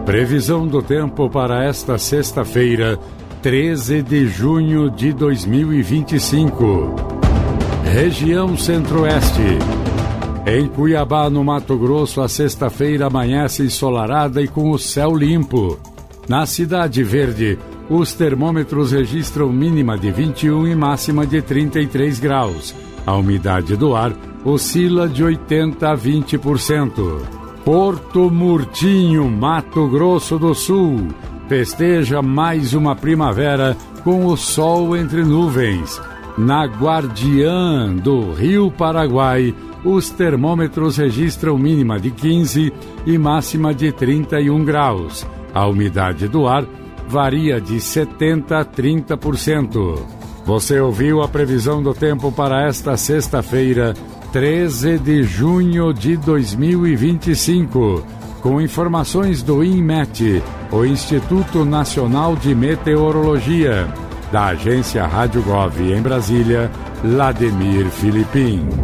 Previsão do tempo para esta sexta-feira, 13 de junho de 2025. Região Centro-Oeste. Em Cuiabá, no Mato Grosso, a sexta-feira amanhece ensolarada e com o céu limpo. Na Cidade Verde, os termômetros registram mínima de 21 e máxima de 33 graus. A umidade do ar oscila de 80% a 20%. Porto Murtinho, Mato Grosso do Sul, festeja mais uma primavera com o sol entre nuvens. Na Guardiã do Rio Paraguai, os termômetros registram mínima de 15 e máxima de 31 graus. A umidade do ar varia de 70% a 30%. Você ouviu a previsão do tempo para esta sexta-feira, 13 de junho de 2025, com informações do INMET, o Instituto Nacional de Meteorologia, da agência Rádio Gov em Brasília, Lademir Filipim.